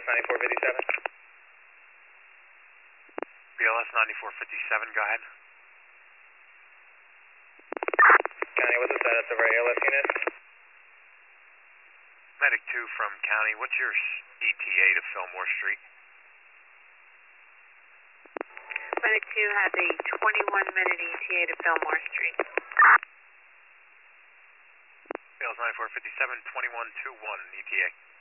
BLS 9457. BLS 9457, go ahead. County, what's the status of our ALS unit? Medic 2 from County, what's your ETA to Fillmore Street? Medic 2 has a 21-minute ETA to Fillmore Street. BLS 9457, 2121 ETA.